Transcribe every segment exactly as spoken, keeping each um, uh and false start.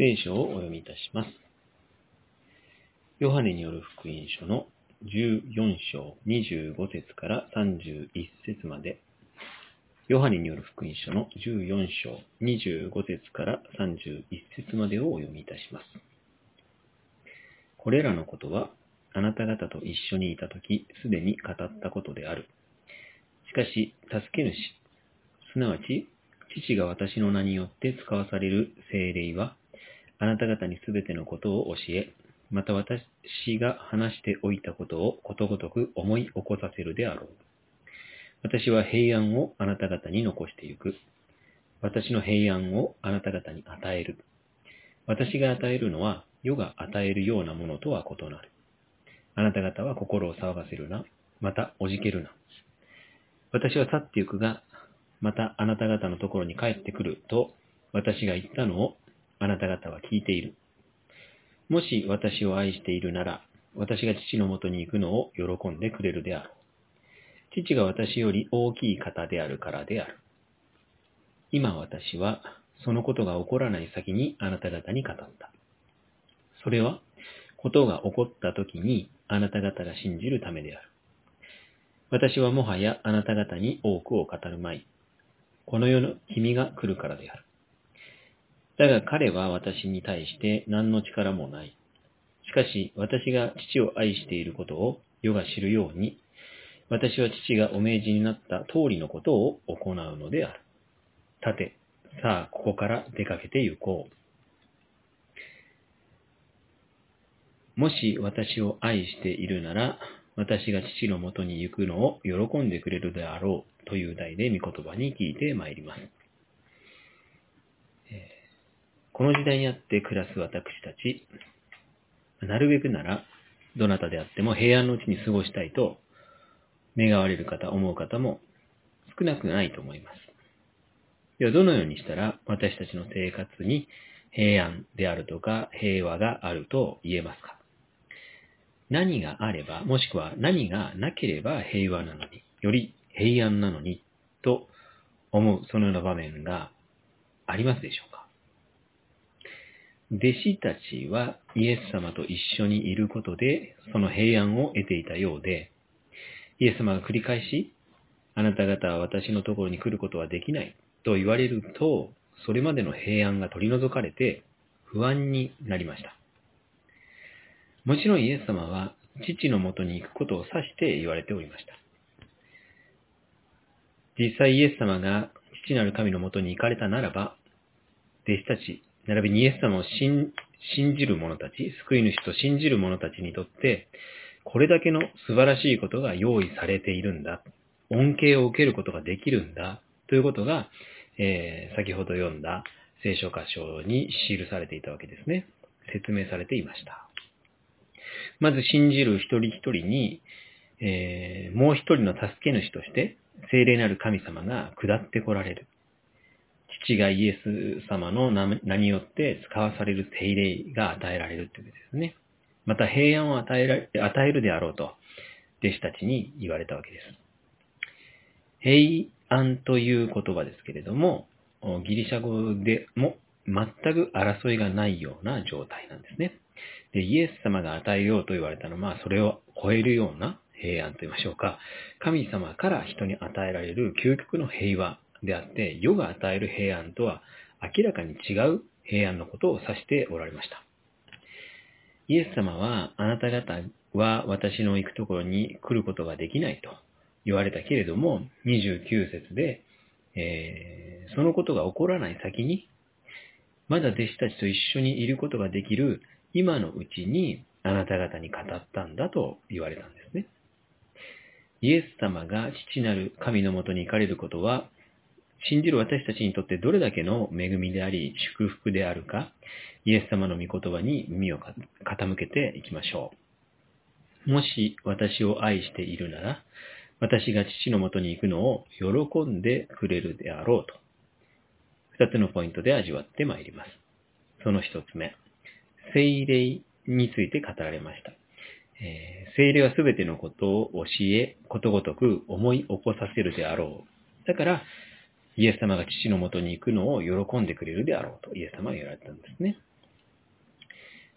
聖書をお読みいたします。ヨハネによる福音書のじゅうよん章にじゅうご節からさんじゅういち節まで、ヨハネによる福音書のじゅうよん章にじゅうご節からさんじゅういち節までをお読みいたします。これらのことは、あなた方と一緒にいたとき、すでに語ったことである。しかし、助け主、すなわち、父が私の名によって使わされる聖霊は、あなた方にすべてのことを教え、また私が話しておいたことをことごとく思い起こさせるであろう。私は平安をあなた方に残してゆく。私の平安をあなた方に与える。私が与えるのは、世が与えるようなものとは異なる。あなた方は心を騒がせるな。また、おじけるな。私は去ってゆくが、またあなた方のところに帰ってくると、私が言ったのをあなた方は聞いている。もし私を愛しているなら、私が父のもとに行くのを喜んでくれるであろう。父が私より大きい方であるからである。今私は、そのことが起こらない先にあなた方に語った。それは、ことが起こった時にあなた方が信じるためである。私はもはやあなた方に多くを語るまい。この世の君が来るからである。だが彼は私に対して何の力もない。しかし私が父を愛していることを世が知るように、私は父がお命じになった通りのことを行うのである。さて、さあここから出かけて行こう。もし私を愛しているなら、私が父のもとに行くのを喜んでくれるであろうという題で御言葉に聞いてまいります。この時代にあって暮らす私たち、なるべくならどなたであっても平安のうちに過ごしたいと願われる方、思う方も少なくないと思います。ではどのようにしたら私たちの生活に平安であるとか平和があると言えますか？何があれば、もしくは何がなければ平和なのに、より平安なのにと思うそのような場面がありますでしょうか？弟子たちはイエス様と一緒にいることでその平安を得ていたようで、イエス様が繰り返し、あなた方は私のところに来ることはできないと言われると、それまでの平安が取り除かれて不安になりました。もちろんイエス様は父のもとに行くことを指して言われておりました。実際イエス様が父なる神のもとに行かれたならば、弟子たち、並びにイエス様を信じる者たち、救い主と信じる者たちにとって、これだけの素晴らしいことが用意されているんだ。恩恵を受けることができるんだ。ということが、えー、先ほど読んだ聖書箇所に記されていたわけですね。説明されていました。まず信じる一人一人に、えー、もう一人の助け主として、聖霊なる神様が下ってこられる。父がイエス様の名によって使わされる聖霊が与えられるということですね。また平安を与えられ、与えるであろうと弟子たちに言われたわけです。平安という言葉ですけれども、ギリシャ語でも全く争いがないような状態なんですね。で、イエス様が与えようと言われたのは、それを超えるような平安と言いましょうか。神様から人に与えられる究極の平和であって、世が与える平安とは明らかに違う平安のことを指しておられました。イエス様は、あなた方は私の行くところに来ることができないと言われたけれども、にじゅうきゅう節で、えー、そのことが起こらない先に、まだ弟子たちと一緒にいることができる今のうちにあなた方に語ったんだと言われたんですね。イエス様が父なる神のもとに行かれることは、信じる私たちにとってどれだけの恵みであり、祝福であるか、イエス様の御言葉に耳を傾けていきましょう。もし私を愛しているなら、私が父のもとに行くのを喜んでくれるであろうと。二つのポイントで味わってまいります。その一つ目、聖霊について語られました。えー、聖霊はすべてのことを教え、ことごとく思い起こさせるであろう。だから、イエス様が父のもとに行くのを喜んでくれるであろうとイエス様は言われたんですね。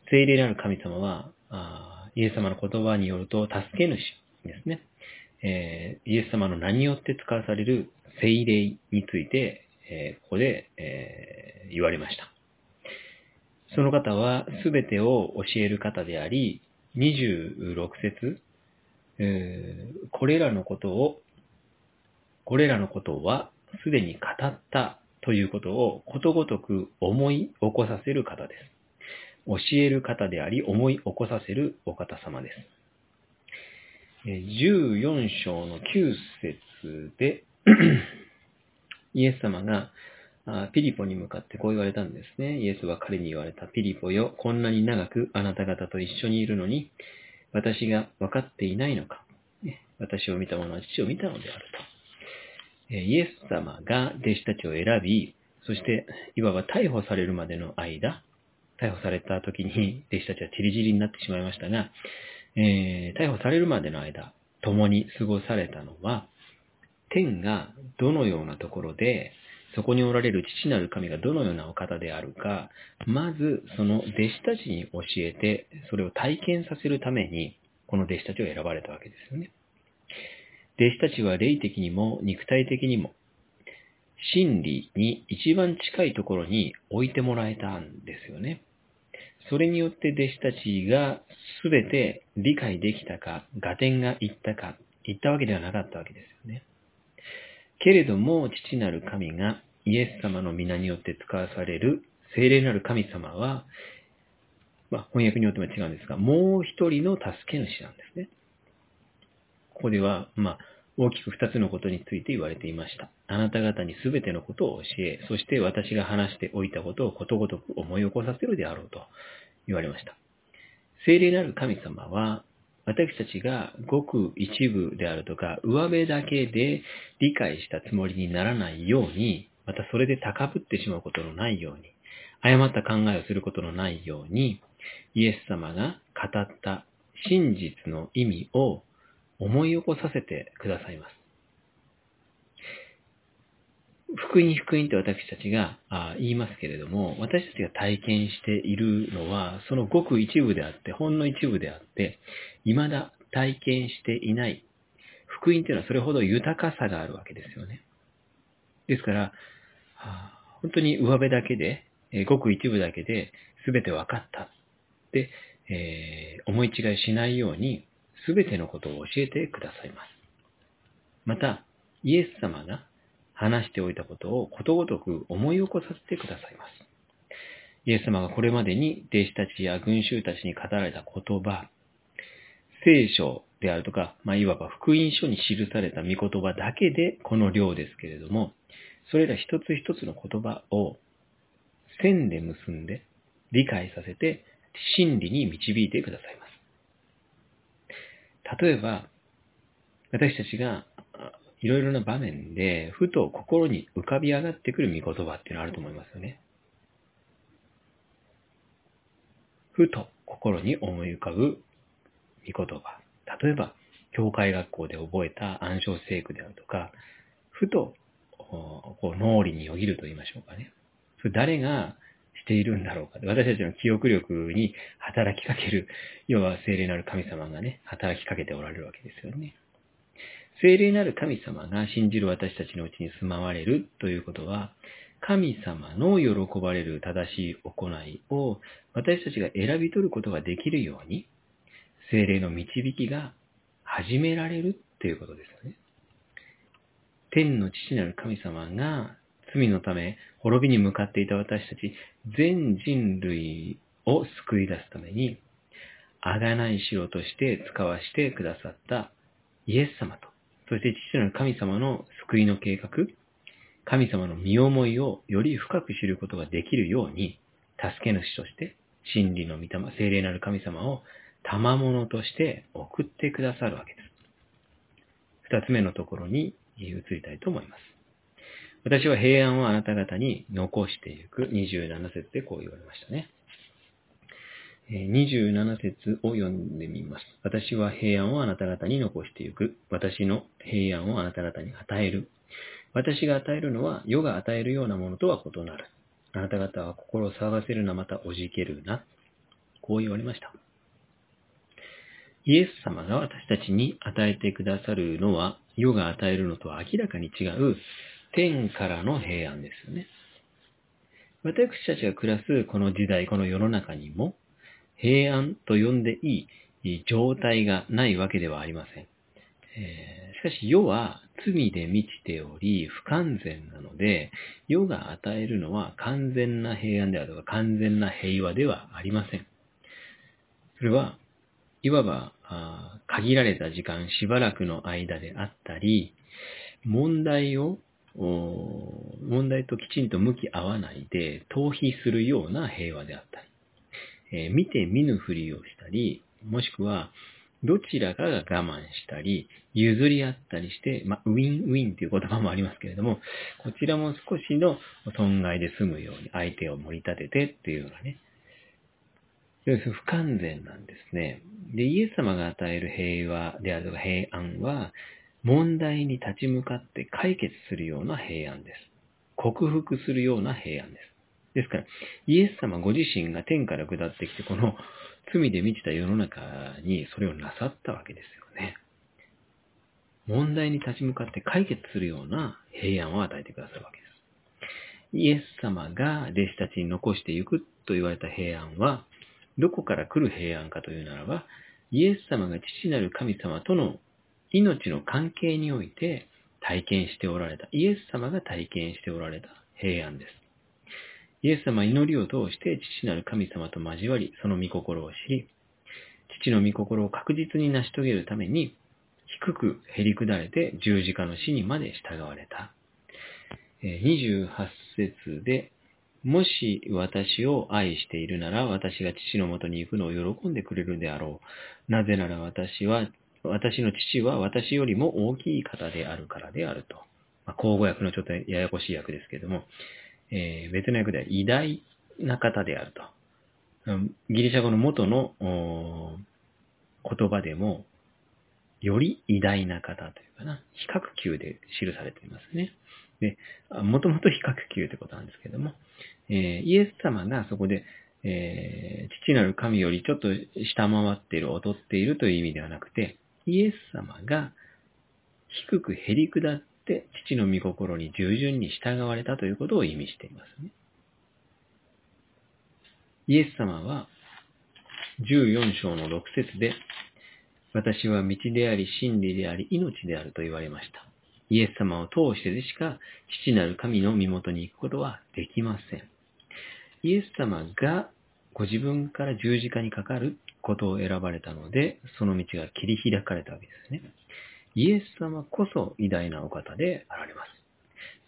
聖霊なる神様は、あイエス様の言葉によると、助け主ですね。えーイエス様の名によって使わされる聖霊について、えーここで、えー言われました。その方はすべてを教える方であり、にじゅうろく節、えーこれらのことを、これらのことはすでに語ったということをことごとく思い起こさせる方です。教える方であり、思い起こさせるお方様です。えーじゅうよん章のきゅう節で、イエス様があピリポに向かってこう言われたんですね。イエスは彼に言われた。ピリポよ、こんなに長くあなた方と一緒にいるのに、私が分かっていないのか。ね私を見た者は父を見たのであると。えーイエス様が弟子たちを選び、そしていわば逮捕されるまでの間、逮捕された時に弟子たちはチリジリになってしまいましたが、えー逮捕されるまでの間、共に過ごされたのは、天がどのようなところで、そこにおられる父なる神がどのようなお方であるか、まずその弟子たちに教えて、それを体験させるために、この弟子たちを選ばれたわけですよね。弟子たちは霊的にも肉体的にも、真理に一番近いところに置いてもらえたんですよね。それによって弟子たちが全て理解できたか、合点がいったか、いったわけではなかったわけですよね。けれども、父なる神がイエス様の皆によって使わされる聖霊なる神様は、まあ、翻訳によっても違うんですが、もう一人の助け主なんですね。ここでは、まあ、大きく二つのことについて言われていました。あなた方にすべてのことを教え、そして私が話しておいたことをことごとく思い起こさせるであろうと言われました。聖霊なる神様は、私たちがごく一部であるとか、上辺だけで理解したつもりにならないように、またそれで高ぶってしまうことのないように、誤った考えをすることのないように、イエス様が語った真実の意味を思い起こさせてくださいます。福音福音って私たちがあ言いますけれども、私たちが体験しているのは、そのごく一部であって、ほんの一部であって、未だ体験していない。福音というのはそれほど豊かさがあるわけですよね。ですから、あ本当に上辺だけで、えーごく一部だけで全て分かったって、えー思い違いしないように、全てのことを教えてくださいます。また、イエス様が話しておいたことをことごとく思い起こさせてくださいます。イエス様がこれまでに弟子たちや群衆たちに語られた言葉、聖書であるとか、まあ、いわば福音書に記された御言葉だけでこの量ですけれども、それら一つ一つの言葉を線で結んで理解させて真理に導いてくださいます。例えば、私たちがいろいろな場面で、ふと心に浮かび上がってくる御言葉っていうのがあると思いますよね。ふと心に思い浮かぶ御言葉。例えば、教会学校で覚えた暗唱聖句であるとか、ふとこう脳裏によぎると言いましょうかね。それ誰がしているんだろうか。私たちの記憶力に働きかける、要は聖霊なる神様がね、働きかけておられるわけですよね。聖霊なる神様が信じる私たちのうちに住まわれるということは、神様の喜ばれる正しい行いを私たちが選び取ることができるように、聖霊の導きが始められるということですよね。天の父なる神様が罪のため滅びに向かっていた私たち全人類を救い出すために、贖い城として使わしてくださったイエス様と、そして父なる神様の救いの計画、神様の身思いをより深く知ることができるように、助け主として真理の御霊、聖霊なる神様を賜物として送ってくださるわけです。二つ目のところに移りたいと思います。私は平安をあなた方に残していく。にじゅうなな節でこう言われましたね。にじゅうなな節を読んでみます。私は平安をあなた方に残していく。私の平安をあなた方に与える。私が与えるのは世が与えるようなものとは異なる。あなた方は心を騒がせるな、またおじけるな。 こう言われました。イエス様が私たちに与えてくださるのは、世が与えるのとは明らかに違う天からの平安ですよね。私たちが暮らすこの時代、この世の中にも、平安と呼んでいい状態がないわけではありません。えー、しかし世は罪で満ちており不完全なので、世が与えるのは完全な平安であるとか完全な平和ではありません。それはいわばあ限られた時間、しばらくの間であったり、問題を問題ときちんと向き合わないで逃避するような平和であったり、えー、見て見ぬふりをしたり、もしくはどちらかが我慢したり、譲り合ったりして、まあ、ウィンウィンという言葉もありますけれども、こちらも少しの損害で済むように相手を盛り立ててっていうようなね、不完全なんですね。で、イエス様が与える平和であるとか平安は、問題に立ち向かって解決するような平安です。克服するような平安です。ですから、イエス様ご自身が天から下ってきて、この罪で満ちた世の中にそれをなさったわけですよね。問題に立ち向かって解決するような平安を与えてくださるわけです。イエス様が弟子たちに残していくと言われた平安は、どこから来る平安かというならば、イエス様が父なる神様との命の関係において体験しておられた、イエス様が体験しておられた平安です。イエス様は祈りを通して父なる神様と交わり、その御心を知り、父の御心を確実に成し遂げるために、低くへり下れて十字架の死にまで従われた。にじゅうはち節で、もし私を愛しているなら、私が父のもとに行くのを喜んでくれるであろう。なぜなら私は、私の父は私よりも大きい方であるからであると。まあ、口語訳のちょっとややこしい訳ですけれども、えー、別の訳では偉大な方であると。ギリシャ語の元の言葉でも、より偉大な方というかな、比較級で記されていますね。で、もともと比較級ということなんですけれども、えー、イエス様がそこで、えー、父なる神よりちょっと下回っている、劣っているという意味ではなくて、イエス様が低くへり下って父の御心に従順に従われたということを意味していますね。イエス様はじゅうよん章のろく節で、私は道であり真理であり命であると言われました。イエス様を通してでしか父なる神の身元に行くことはできません。イエス様がご自分から十字架にかかることを選ばれたので、その道が切り開かれたわけですね。イエス様こそ偉大なお方であられます。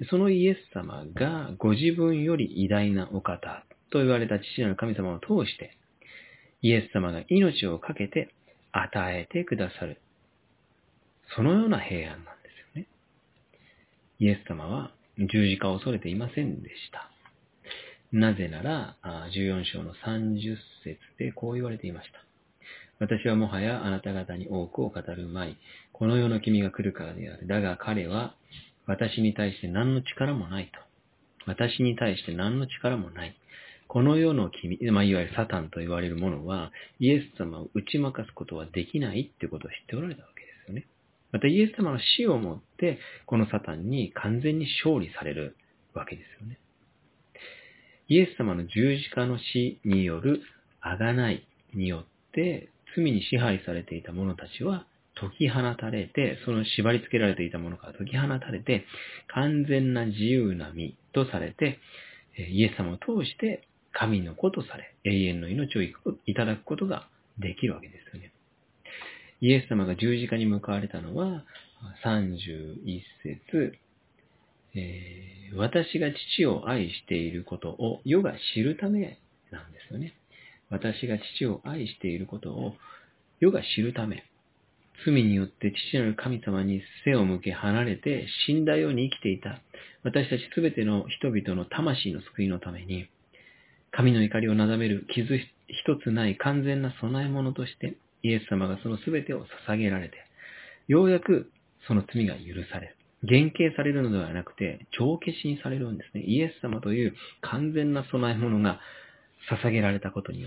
そのイエス様がご自分より偉大なお方と言われた父なる神様を通して、イエス様が命を懸けて与えてくださる。そのような平安なんですよね。イエス様は十字架を恐れていませんでした。なぜなら、じゅうよん章のさんじゅっ節でこう言われていました。私はもはやあなた方に多くを語るまい。この世の君が来るからである。だが彼は私に対して何の力もないと。私に対して何の力もない。この世の君、まあ、いわゆるサタンと言われるものは、イエス様を打ち負かすことはできないってことを知っておられたわけですよね。またイエス様の死をもって、このサタンに完全に勝利されるわけですよね。イエス様の十字架の死による贖いによって、罪に支配されていた者たちは解き放たれて、その縛り付けられていたものから解き放たれて、完全な自由な身とされて、イエス様を通して神の子とされ、永遠の命をいただくことができるわけですよね。イエス様が十字架に向かわれたのは、さんじゅういち節、えー、私が父を愛していることを世が知るためなんですよね。私が父を愛していることを世が知るため、罪によって父なる神様に背を向け離れて死んだように生きていた私たちすべての人々の魂の救いのために、神の怒りをなだめる傷一つない完全な備え物としてイエス様がそのすべてを捧げられて、ようやくその罪が許される。減刑されるのではなくて、帳消しにされるんですね。イエス様という完全な備え物が捧げられたことによって。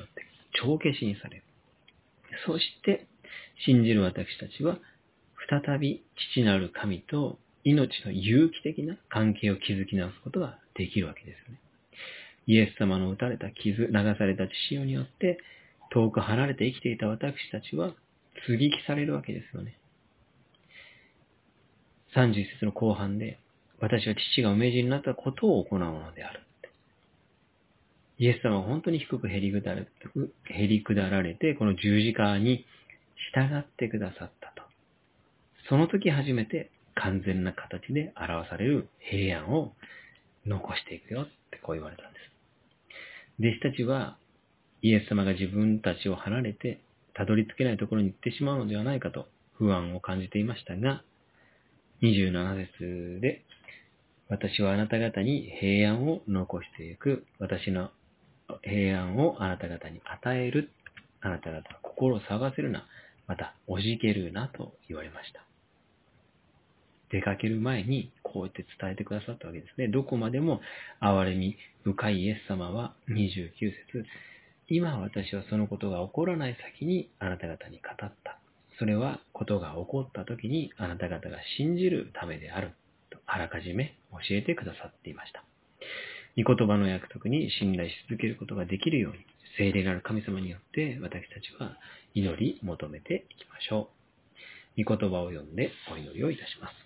帳消しにされる。そして、信じる私たちは、再び父なる神と命の有機的な関係を築き直すことができるわけですよね。イエス様の打たれた傷、流された血潮によって、遠く離れて生きていた私たちは、接ぎ木されるわけですよね。さんじゅういっ節の後半で、私は父がお命じになったことを行うものである。イエス様は本当に低くへりくだられて、へりくだられて、この十字架に従ってくださったと。その時初めて完全な形で表される平安を残していくよってこう言われたんです。弟子たちはイエス様が自分たちを離れてたどり着けないところに行ってしまうのではないかと不安を感じていましたが、にじゅうなな節で、私はあなた方に平安を残していく。私の平安をあなた方に与える。あなた方は心を騒がせるな。また、おじけるなと言われました。出かける前にこうやって伝えてくださったわけですね。どこまでも憐れみ深いイエス様はにじゅうきゅう節、今私はそのことが起こらない先にあなた方に語った。それはことが起こった時にあなた方が信じるためであるとあらかじめ教えてくださっていました。御言葉の約束に信頼し続けることができるように、聖霊なる神様によって私たちは祈り求めていきましょう。御言葉を読んでお祈りをいたします。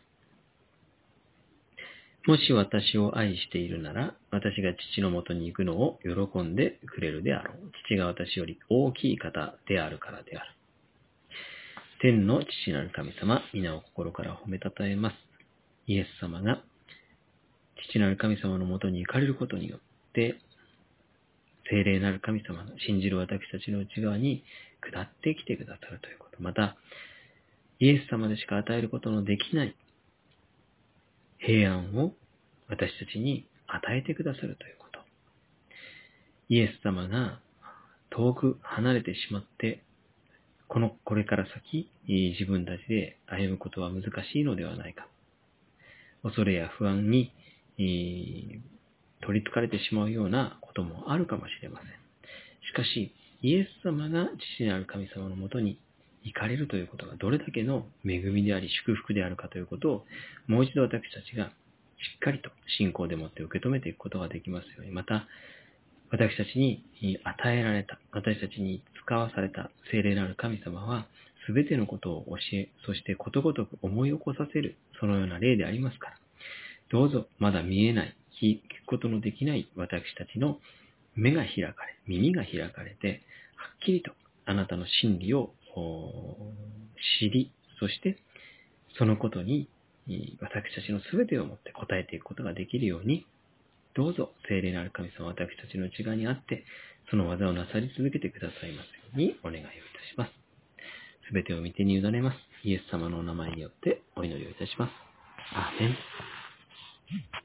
もし私を愛しているなら、私が父のもとに行くのを喜んでくれるであろう。父が私より大きい方であるからである。天の父なる神様、皆を心から褒めたたえます。イエス様が父なる神様のもとに行かれることによって、聖霊なる神様の信じる私たちの内側に下ってきてくださるということ。また、イエス様でしか与えることのできない平安を私たちに与えてくださるということ。イエス様が遠く離れてしまって、この、これから先、自分たちで歩むことは難しいのではないか。恐れや不安に、取り憑かれてしまうようなこともあるかもしれません。しかし、イエス様が父なる神様のもとに行かれるということがどれだけの恵みであり祝福であるかということを、もう一度私たちがしっかりと信仰でもって受け止めていくことができますように、また、私たちに与えられた、私たちに使わされた聖霊なる神様は、すべてのことを教え、そしてことごとく思い起こさせる、そのような例でありますから、どうぞまだ見えない、聞くことのできない私たちの目が開かれ、耳が開かれて、はっきりとあなたの真理を知り、そしてそのことに私たちのすべてをもって答えていくことができるように、どうぞ聖霊なる神様、私たちの内側にあって、その技をなさり続けてくださいますようにお願いをいたします。すべてを御手に委ねます。イエス様のお名前によってお祈りをいたします。アーメン。